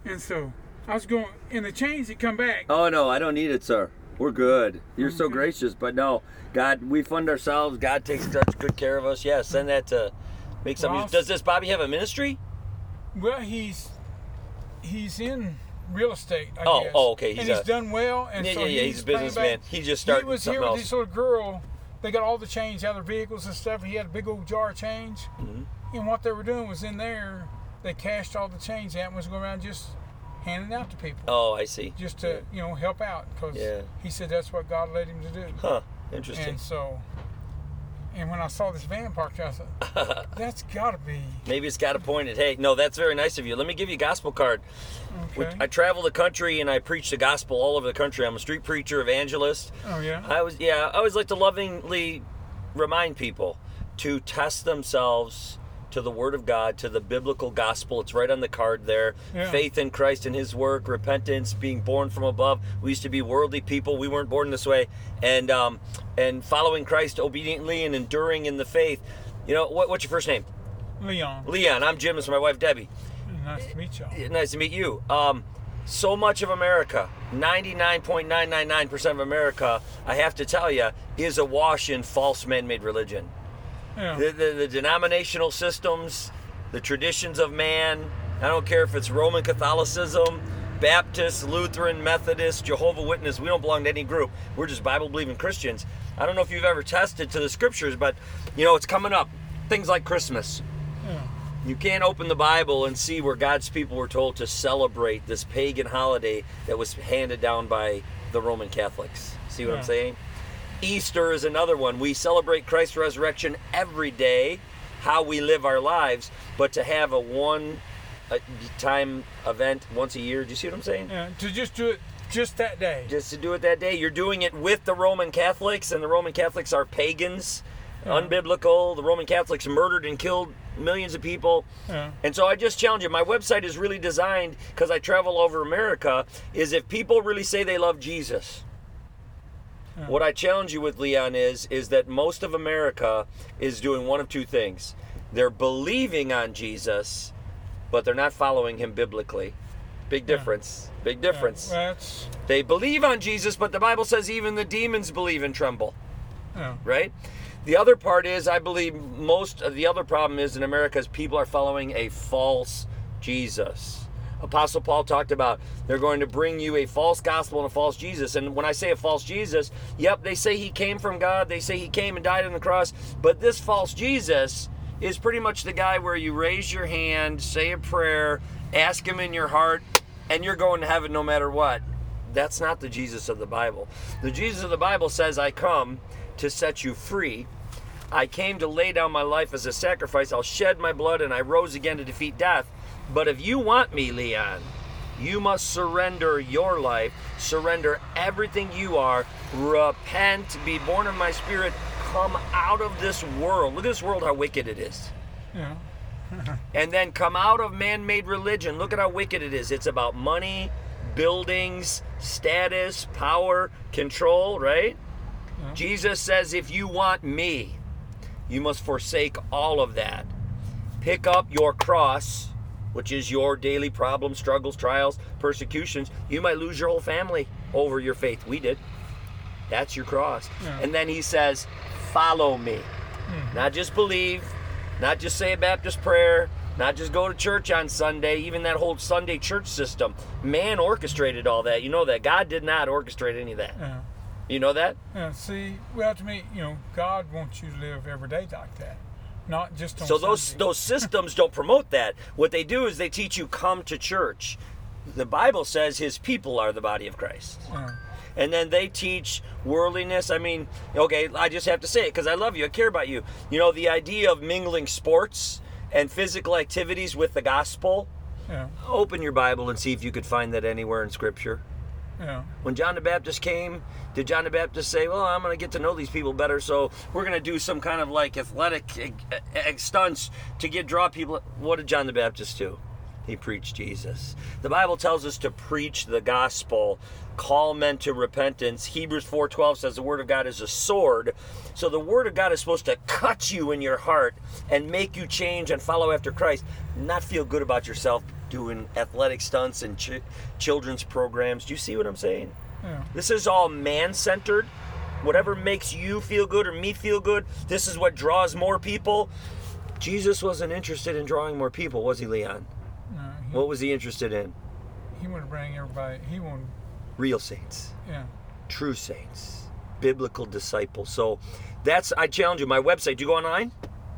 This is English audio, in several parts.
And so I was going, and the change had come back. Oh, no, I don't need it, sir. We're good. You're so Okay. gracious. But no, God, we fund ourselves. God takes such good care of us. Yeah, send that to make something. Well, Does this Bobby have a ministry? Well, he's in real estate, I Oh, guess. oh, okay. He's done well. And Yeah, so yeah, yeah. He's a businessman. He just started He was something here else. with this little girl. They got all the change out of their vehicles and stuff. He had a big old jar of change. Mm-hmm. And what they were doing was in there, they cashed all the change out and was going around just handing out to people. Oh, I see. Just to, help out. Because he said that's what God led him to do. Huh. Interesting. And so, and when I saw this van parked there, I thought, that's got to be. Maybe it's got a point at, hey, no, that's very nice of you. Let me give you a gospel card. Okay. I travel the country and I preach the gospel all over the country. I'm a street preacher, evangelist. Oh, yeah? I always like to lovingly remind people to test themselves to the Word of God, to the biblical gospel. It's right on the card there. Yeah. Faith in Christ and His work, repentance, being born from above. We used to be worldly people. We weren't born this way. And following Christ obediently and enduring in the faith. What's your first name? Leon. Leon. I'm Jim. This is my wife, Debbie. Nice to meet y'all. Nice to meet you. So much of America, 99.999% of America, I have to tell you, is awash in false man-made religion. Yeah. The denominational systems, the traditions of man, I don't care if it's Roman Catholicism, Baptist, Lutheran, Methodist, Jehovah's Witness, we don't belong to any group. We're just Bible-believing Christians. I don't know if you've ever tested to the scriptures, but, it's coming up. Things like Christmas. Yeah. You can't open the Bible and see where God's people were told to celebrate this pagan holiday that was handed down by the Roman Catholics. See what I'm saying? Easter is another one. We celebrate Christ's resurrection every day, how we live our lives, but to have a one-time event once a year, do you see what I'm saying? Yeah, to just do it just that day. Just to do it that day. You're doing it with the Roman Catholics, and the Roman Catholics are pagans, unbiblical. The Roman Catholics murdered and killed millions of people. Yeah. And so I just challenge you. My website is really designed, because I travel over America, is if people really say they love Jesus, what I challenge you with, Leon, is that most of America is doing one of two things. They're believing on Jesus, but they're not following him biblically. Big difference. Big difference. Yeah, They believe on Jesus, but the Bible says even the demons believe and tremble. yeah. Right? The other part is, I believe most of the other problem is in America is people are following a false Jesus. Apostle Paul talked about they're going to bring you a false gospel and a false Jesus. And when I say a false Jesus, yep, they say he came from God. They say he came and died on the cross. But this false Jesus is pretty much the guy where you raise your hand, say a prayer, ask him in your heart, and you're going to heaven no matter what. That's not the Jesus of the Bible. The Jesus of the Bible says, I come to set you free. I came to lay down my life as a sacrifice. I'll shed my blood, and I rose again to defeat death. But if you want me, Leon, you must surrender your life, surrender everything you are, repent, be born of my spirit, come out of this world. Look at this world, how wicked it is. Yeah. And then come out of man-made religion. Look at how wicked it is. It's about money, buildings, status, power, control, right? Yeah. Jesus says, if you want me, you must forsake all of that. Pick up your cross, which is your daily problems, struggles, trials, persecutions. You might lose your whole family over your faith. We did. That's your cross. Yeah. And then he says, follow me. Not just believe, not just say a Baptist prayer, not just go to church on Sunday, even that whole Sunday church system. Man orchestrated all that. You know that. God did not orchestrate any of that. Yeah. You know that? Yeah. See, well, to me, God wants you to live every day like that, not just on So Sunday. those systems don't promote that. What they do is they teach you come to church. The Bible says his people are the body of Christ. Yeah. And then they teach worldliness. I mean, okay, I just have to say it because I love you. I care about you. The idea of mingling sports and physical activities with the gospel. Yeah. Open your Bible and see if you could find that anywhere in Scripture. Yeah. When John the Baptist came, did John the Baptist say, well, I'm going to get to know these people better, so we're going to do some kind of like athletic stunts to draw people? What did John the Baptist do? He preached Jesus. The Bible tells us to preach the gospel, call men to repentance. Hebrews 4:12 says the word of God is a sword. So the word of God is supposed to cut you in your heart and make you change and follow after Christ, not feel good about yourself doing athletic stunts and children's programs. Do you see what I'm saying? Yeah. This is all man-centered. Whatever makes you feel good or me feel good, this is what draws more people. Jesus wasn't interested in drawing more people, was he, Leon? No, What was he interested in? he wanted to bring everybody. He wanted, Real saints, yeah. true saints, biblical disciples. So I challenge you. My website, do you go online?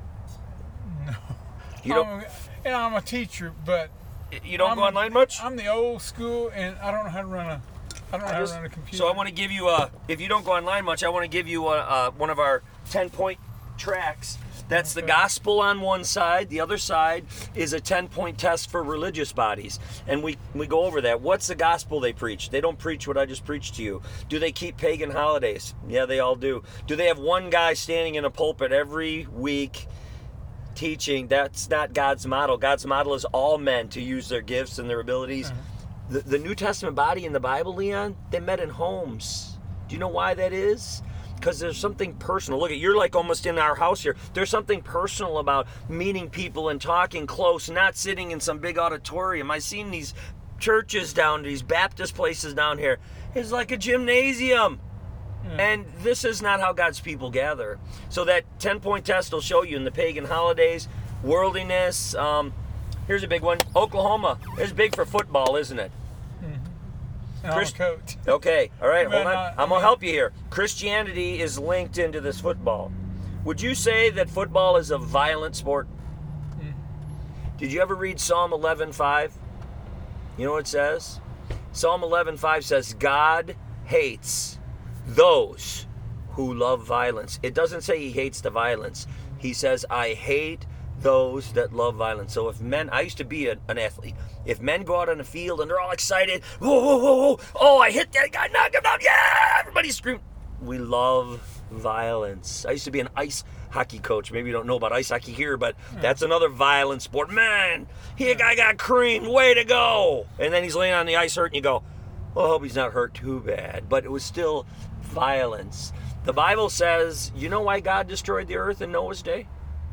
No. You don't, I'm a teacher, but you don't I'm go online much? I'm the old school, and I don't know how to run I don't know how to run a computer. So I want to give you if you don't go online much, I want to give you one of our 10-point tracks. That's the gospel on one side. The other side is a 10-point test for religious bodies. And we go over that. What's the gospel they preach? They don't preach what I just preached to you. Do they keep pagan holidays? Yeah, they all do. Do they have one guy standing in a pulpit every week teaching? That's not God's model. God's model is all men to use their gifts and their abilities. The New Testament body in the Bible, Leon, they met in homes. Do you know why that is? Because there's something personal. Look, you're like almost in our house here. There's something personal about meeting people and talking close, not sitting in some big auditorium. I've seen these churches these Baptist places down here. It's like a gymnasium. And this is not how God's people gather. So that 10-point test will show you in the pagan holidays, worldliness. Here's a big one. Oklahoma is big for football, isn't it? And I'm a coach. Okay, all right, hold on. I'm going to help you here. Christianity is linked into this football. Would you say that football is a violent sport? Did you ever read Psalm 11:5? You know what it says? Psalm 11:5 says, God hates those who love violence. It doesn't say he hates the violence. He says, I hate those that love violence. So if men, I used to be an athlete. If men go out on the field and they're all excited, whoa, whoa, whoa, whoa, oh, I hit that guy, knock him out, yeah, everybody's screaming. We love violence. I used to be an ice hockey coach. Maybe you don't know about ice hockey here, but that's another violent sport. Man, a guy got creamed, way to go. And then he's laying on the ice hurt, and you go, well, I hope he's not hurt too bad. But it was still violence. The Bible says, you know why God destroyed the earth in Noah's day?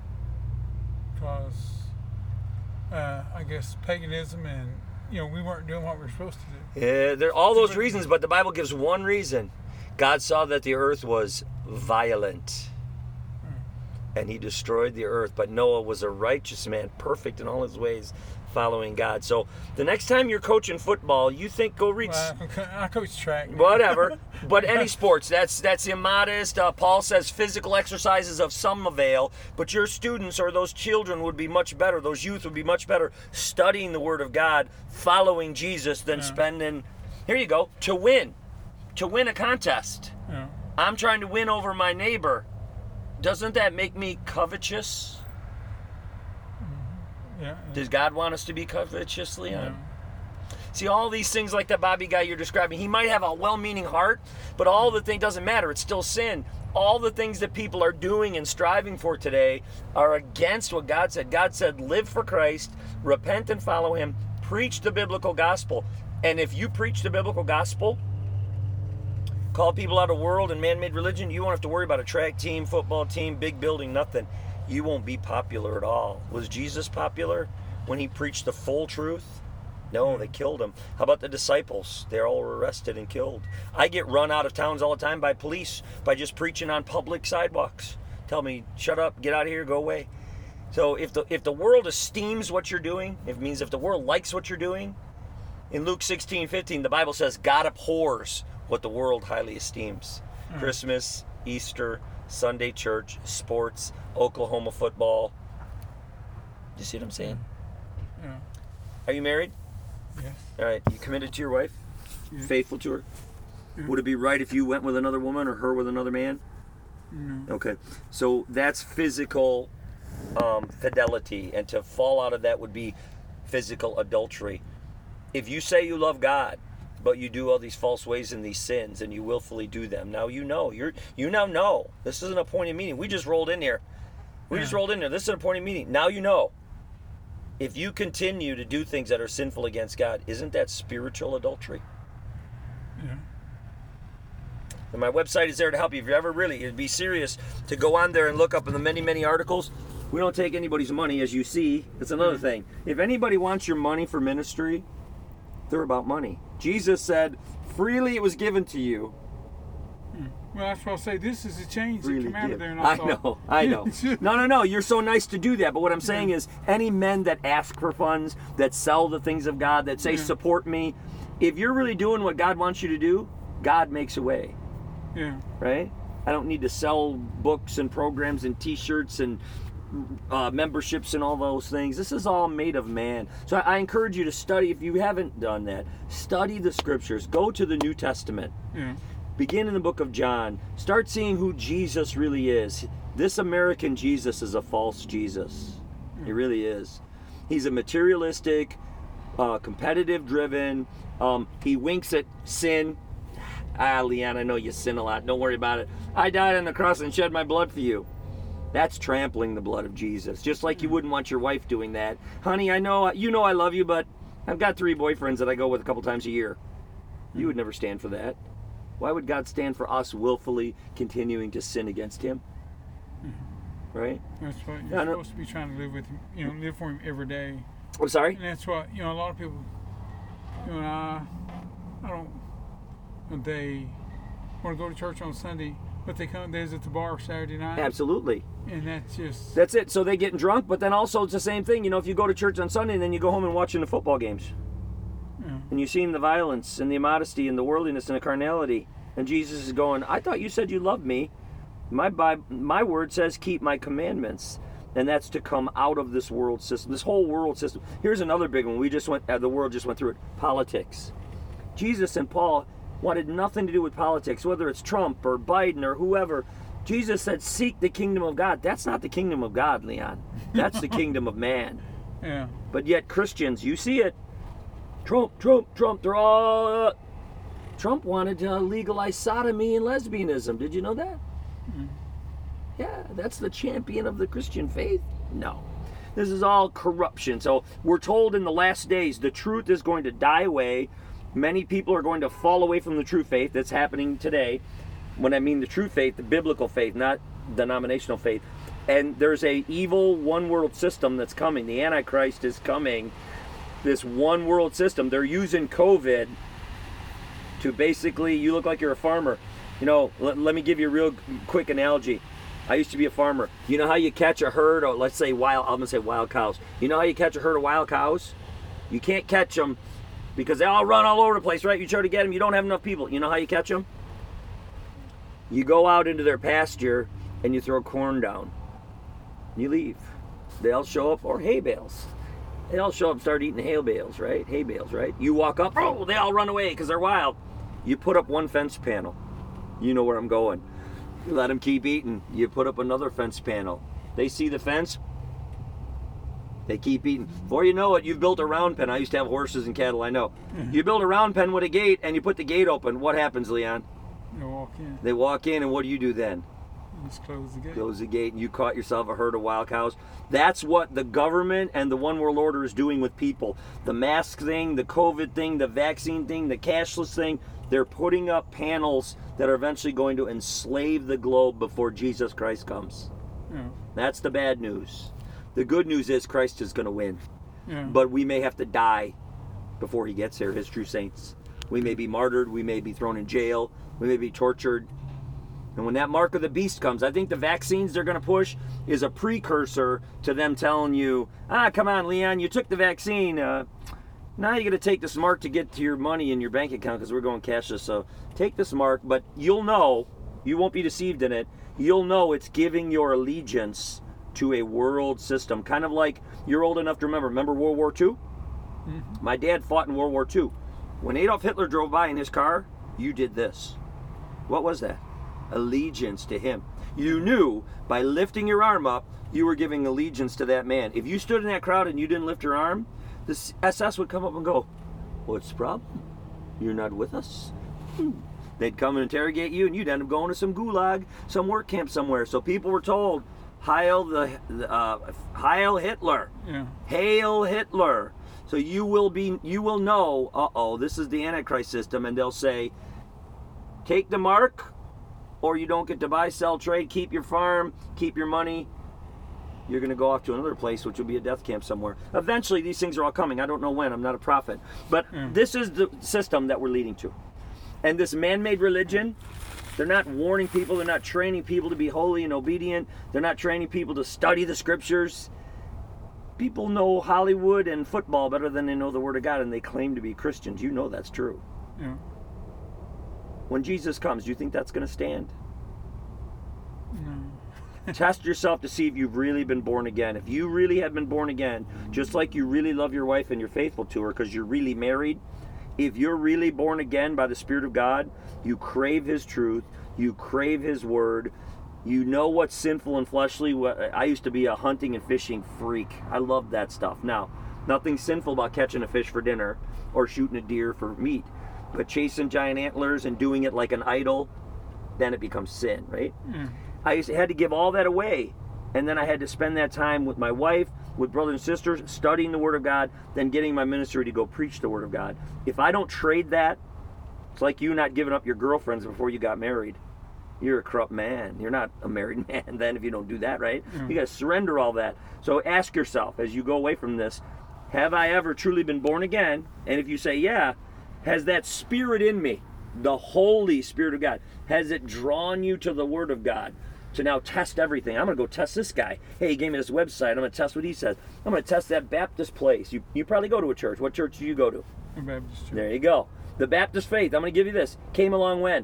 Because I guess paganism, and we weren't doing what we were supposed to do. Yeah, there are all those reasons, but the Bible gives one reason. God saw that the earth was violent, and he destroyed the earth. But Noah was a righteous man, perfect in all his ways, following God. So the next time you're coaching football, you think go read. Well, I coach track. Whatever, but any sports, that's immodest. Paul says physical exercises of some avail, but your students or those children would be much better. Those youth would be much better studying the Word of God, following Jesus, than spending. Here you go, to win a contest. Yeah. I'm trying to win over my neighbor. Doesn't that make me covetous? Yeah. Does God want us to be covetous, Leon? Yeah. See, all these things like that Bobby guy you're describing, he might have a well-meaning heart, but all the thing doesn't matter. It's still sin. All the things that people are doing and striving for today are against what God said. God said, live for Christ, repent and follow him, preach the biblical gospel. And if you preach the biblical gospel, call people out of world and man-made religion, you won't have to worry about a track team, football team, big building, nothing. You won't be popular at all. Was Jesus popular when he preached the full truth? No, they killed him. How about the disciples? They all were arrested and killed. I get run out of towns all the time by police by just preaching on public sidewalks. Tell me, shut up, get out of here, go away. So if the world esteems what you're doing, it means if the world likes what you're doing, in Luke 16:15, the Bible says God abhors what the world highly esteems. Christmas, Easter, Sunday church, sports, Oklahoma football. You see what I'm saying? Yeah. Are you married? Yes. All right. You committed to your wife? Yeah. Faithful to her? Would it be right if you went with another woman or her with another man? No. Okay. So that's physical fidelity, and to fall out of that would be physical adultery. If you say you love God, but you do all these false ways and these sins, and you willfully do them, now you now know. This is an appointed meeting. We just rolled in here. This is an appointed meeting. Now you know. If you continue to do things that are sinful against God, isn't that spiritual adultery? Yeah. And my website is there to help you. If you're ever it'd be serious to go on there and look up in the many, many articles. We don't take anybody's money, as you see. It's another thing. If anybody wants your money for ministry, they're about money. Jesus said, freely it was given to you. Well, that's what I say. This is a change that came out of there. And I know. No. You're so nice to do that. But what I'm saying is, any men that ask for funds, that sell the things of God, that say, support me, if you're really doing what God wants you to do, God makes a way. Yeah. Right? I don't need to sell books and programs and T-shirts and memberships and all those things. This is all made of man. So I encourage you to study. If you haven't done that, study the scriptures. Go to the New Testament. Yeah. Begin in the book of John. Start seeing who Jesus really is. This American Jesus is a false Jesus. He really is. He's a materialistic, competitive driven. He winks at sin. Leon, I know you sin a lot. Don't worry about it. I died on the cross and shed my blood for you. That's trampling the blood of Jesus. Just like you wouldn't want your wife doing that. Honey, I know I love you, but I've got 3 boyfriends that I go with a couple times a year. You would never stand for that. Why would God stand for us willfully continuing to sin against him? Right? That's what you're supposed to be trying to live with him, live for him every day. I'm sorry? And that's what, a lot of people, I don't, they want to go to church on Sunday, but they come, they visit the bar Saturday night. Absolutely. And that's it. So they getting drunk, but then also it's the same thing. If you go to church on Sunday and then you go home and watching the football games. And you've seen the violence and the immodesty and the worldliness and the carnality. And Jesus is going, I thought you said you loved me. My word says keep my commandments. And that's to come out of this world system, this whole world system. Here's another big one. The world just went through it. Politics. Jesus and Paul wanted nothing to do with politics, whether it's Trump or Biden or whoever. Jesus said, seek the kingdom of God. That's not the kingdom of God, Leon. That's the kingdom of man. Yeah. But yet Christians, you see it. Trump, they're all... Trump wanted to legalize sodomy and lesbianism. Did you know that? Yeah, that's the champion of the Christian faith? No. This is all corruption. So we're told in the last days the truth is going to die away. Many people are going to fall away from the true faith. That's happening today. When I mean the true faith, the biblical faith, not denominational faith. And there's a evil one world system that's coming. The Antichrist is coming. This one world system. They're using COVID to basically, you look like you're a farmer. Let me give you a real quick analogy. I used to be a farmer. You know how you catch a herd of, let's say wild cows. You know how you catch a herd of wild cows? You can't catch them because they all run all over the place, right? You try to get them, you don't have enough people. You know how you catch them? You go out into their pasture and you throw corn down. You leave. They all show up, or hay bales. They all show up and start eating hay bales, right? You walk up, they all run away because they're wild. You put up one fence panel. You know where I'm going. You let them keep eating. You put up another fence panel. They see the fence. They keep eating. Before you know it, you've built a round pen. I used to have horses and cattle, I know. You build a round pen with a gate and you put the gate open. What happens, Leon? They walk in, and what do you do then? Just close the gate. Close the gate, and you caught yourself a herd of wild cows. That's what the government and the one world order is doing with people. The mask thing, the COVID thing, the vaccine thing, the cashless thing. They're putting up panels that are eventually going to enslave the globe before Jesus Christ comes. Yeah. That's the bad news. The good news is Christ is going to win. Yeah. But we may have to die before he gets here, his true saints. We may be martyred. We may be thrown in jail. We may be tortured. And when that mark of the beast comes, I think the vaccines they're going to push is a precursor to them telling you, come on, Leon, you took the vaccine. Now you're going to take this mark to get to your money in your bank account because we're going cashless. So take this mark, but you'll know, you won't be deceived in it. You'll know it's giving your allegiance to a world system. Kind of like, you're old enough to remember World War II? Mm-hmm. My dad fought in World War II. When Adolf Hitler drove by in his car, you did this. What was that? Allegiance to him. You knew by lifting your arm up, you were giving allegiance to that man. If you stood in that crowd and you didn't lift your arm, the SS would come up and go, what's the problem? You're not with us? They'd come and interrogate you, and you'd end up going to some gulag, some work camp somewhere. So people were told, Heil Hitler. Yeah. Hail Hitler. So you will know, this is the Antichrist system, and they'll say, take the mark, or you don't get to buy, sell, trade, keep your farm, keep your money. you're going to go off to another place, which will be a death camp somewhere. Eventually, these things are all coming. I don't know when. I'm not a prophet. But this is the system that we're leading to. And this man-made religion, they're not warning people. They're not training people to be holy and obedient. They're not training people to study the scriptures. People know Hollywood and football better than they know the Word of God, and they claim to be Christians. You know that's true. Yeah. When Jesus comes, do you think that's going to stand? No. Test yourself to see if you've really been born again. If you really have been born again, just like you really love your wife and you're faithful to her because you're really married, if you're really born again by the Spirit of God, you crave His truth, you crave His Word, you know what's sinful and fleshly. I used to be a hunting and fishing freak. I loved that stuff. Now, nothing sinful about catching a fish for dinner or shooting a deer for meat, but chasing giant antlers and doing it like an idol, then it becomes sin, right? I had to give all that away, and then I had to spend that time with my wife, with brothers and sisters, studying the Word of God, then getting my ministry to go preach the Word of God. If I don't trade that, it's like you not giving up your girlfriends before you got married. You're a corrupt man. You're not a married man then if you don't do that, right? You got to surrender all that. So ask yourself as you go away from this, have I ever truly been born again? And if you say, yeah, has that Spirit in me, the Holy Spirit of God, has it drawn you to the Word of God to now test everything? I'm going to go test this guy. Hey, he gave me this website. I'm going to test what he says. I'm going to test that Baptist place. You probably go to a church. What church do you go to? A Baptist church. There you go. The Baptist faith. I'm going to give you this. Came along when?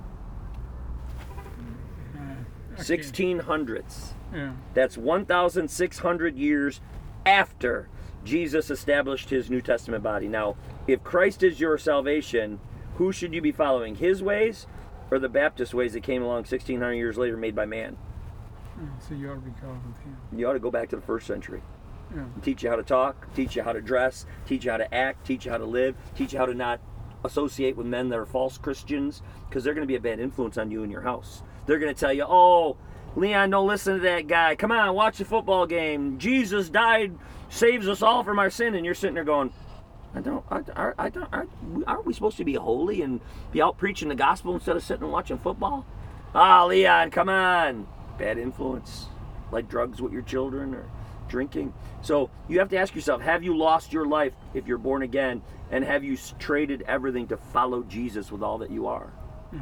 Okay. 1600s. Yeah. That's 1,600 years after Jesus established His New Testament body. Now, if Christ is your salvation, who should you be following? His ways or the Baptist ways that came along 1,600 years later made by man? So you ought to be called with Him. You ought to go back to the first century. Yeah. Teach you how to talk, teach you how to dress, teach you how to act, teach you how to live, teach you how to not associate with men that are false Christians, because they're going to be a bad influence on you in your house. They're going to tell you, oh, Leon, don't listen to that guy. Come on, watch the football game. Jesus died, saves us all from our sin. And you're sitting there going, aren't we supposed to be holy and be out preaching the gospel instead of sitting and watching football? Ah, Leon, come on. Bad influence, like drugs with your children or drinking. So you have to ask yourself, have you lost your life if you're born again? And have you traded everything to follow Jesus with all that you are?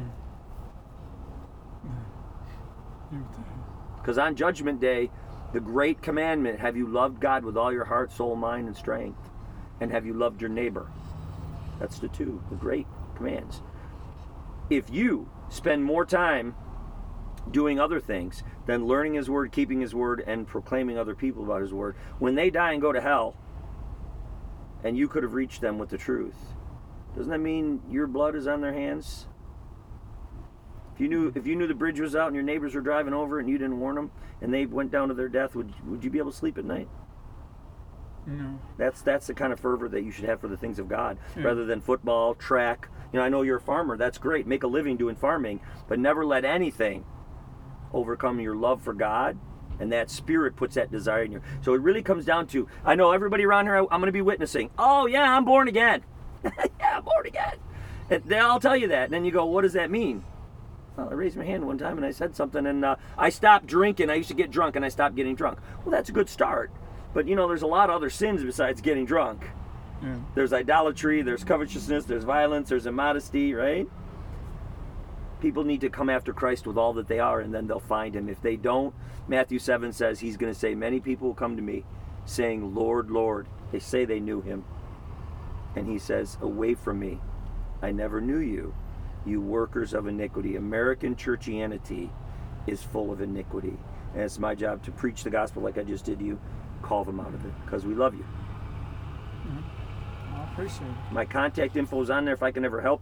Because on Judgment Day, the great commandment, have you loved God with all your heart, soul, mind, and strength? And have you loved your neighbor? That's the two, the great commands. If you spend more time doing other things than learning His Word, keeping His Word, and proclaiming other people about His Word, when they die and go to hell, and you could have reached them with the truth, doesn't that mean your blood is on their hands? If you knew the bridge was out and your neighbors were driving over it and you didn't warn them and they went down to their death, would you be able to sleep at night? No. That's the kind of fervor that you should have for the things of God, rather than football, track. I know you're a farmer. That's great. Make a living doing farming, but never let anything overcome your love for God, and that Spirit puts that desire in you. So it really comes down to, I know everybody around here, I'm going to be witnessing, oh yeah, I'm born again. Yeah, I'm born again. And they all tell you that, and then you go, what does that mean? Well, I raised my hand one time and I said something, and I stopped drinking. I used to get drunk and I stopped getting drunk. Well, that's a good start. But there's a lot of other sins besides getting drunk. Yeah. There's idolatry, there's covetousness, there's violence, there's immodesty, right? People need to come after Christ with all that they are, and then they'll find Him. If they don't, Matthew 7 says He's going to say, many people will come to me saying, Lord, Lord. They say they knew Him. And He says, away from me, I never knew you, you workers of iniquity. American churchianity is full of iniquity. And it's my job to preach the gospel like I just did to you, call them out of it, because we love you. I appreciate it. My contact info is on there if I can ever help